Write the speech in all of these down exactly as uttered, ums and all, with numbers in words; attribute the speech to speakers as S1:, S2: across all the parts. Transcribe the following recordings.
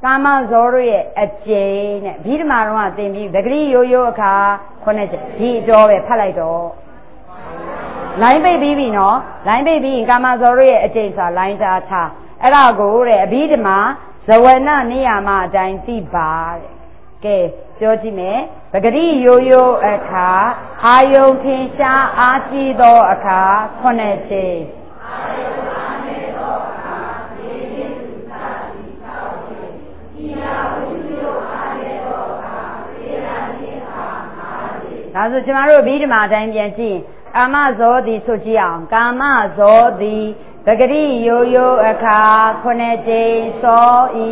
S1: ကာမဇောတို့ရဲ့အကျိန်နဲ့ဘိဓမာတော်ကသင်ပြီးပဂရိရိုးရိုးအခါခုနှစ်ချက်ဒီအတော်ပဲဖတ်လိုက်တော့လိုင်းပိတ်ပြီးပြီနော်လိုင်းပိတ်ပြီးကာမဇောတို့ရဲ့အကျိန်ဆိုတာလိုင်းထားထားအဲ့ဒါကိုတဲ့အဘိဓမာဇဝနနေရာမှာအတိုင်းသိပါတဲ့ကဲပြောကြည့်မယ်ပဂရိရိုးရိုးအခါအာယုံထင်ရှားအားကြီးသောအခါခုနှစ်ချက်အာယုံအားနေသောအခါဒီစိတ်သာတိသောတိဒီလာဝိယုအားနေသောအခါသေရာတိဟာမာတိဒါဆိုကျမတို့ဗိဓမာအတိုင်းပြန်ကြည့်ကာမဇောတိဆိုကြည့်အောင်ကာမဇောတိပဂရိရိုးရိုးအခါခုနှစ်ချက်သောဤ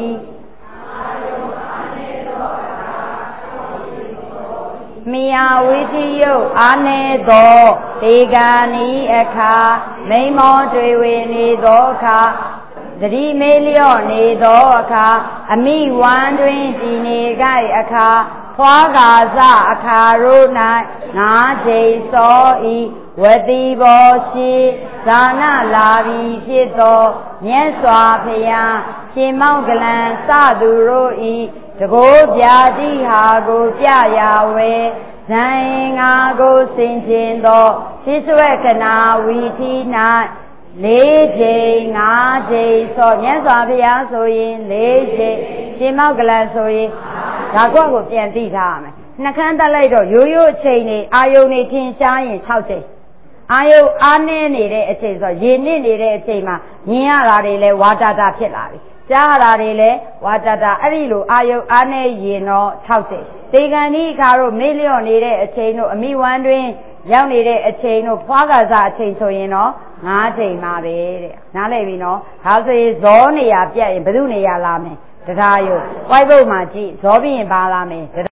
S1: မိယာဝိသယုတ်အာနေသောဒေဂာနီအခါမိမောတွေဝေနေသောအခါသတိမေလျော့နေသောအခါအမိဝမ်းတွင်တည်နေကြအခါဖွာကာစအခါရိုး၌ငါးချိန်သောဤဝတိဘောရှိဇာနလာပြီးဖြစ်သောမြတ်စွာဘုရားရှင်မောက္ကလံစသူတို့ဤတကိုးပြာတိဟာကိုပြရာဝဲဇံငါကိုစင်ကျင်သောသိစွဲကနာဝီတိ၌လေးချိန်ငါးချိန်ဆိုမြတ်စွာဘုရားဆိုရင်လေးချိန်ရှင်မောက္ကလံဆိုရင်ဒါကွက်ကိုပြန်သိထားရမယ်နှခမ်းတက်လိုက်တော့ရိုးရိုးအချိန်နေအာယုန်နေထင်ရှားရင်၆ချိန်အာယုန်အားနည်းနေတဲ့အချိန်ဆိုရေနစ်နေတဲ့အချိန်မှာမြင်ရတာတွေလဲဝါတာတာဖြစ်လာပြီကြားရတာတွေလဲဝါတာတာအဲ့ဒီလိုအာယုန်အားနည်းရင်တော့၆ချိန်ဒေဂန်ဒီခါတို့မေ့လျော့နေတဲ့အချိန်တို့အမိဝမ်းတွင်ရောက်နေတဲ့အချိန်တို့ဖွာကာစအချိန်ဆိုရင်တော့ငါးချိန်ပါပဲတဲ့နားလည်ပြီနော်ဒါဆိုရင်ဇောနေရာပြတ်ရင်ဘယ်သူနေရာလာမယ်တရားယုတ်ဝိုက်ဘုတ်မှာကြည့်ဇောပြီးရင်ပါလာမယ်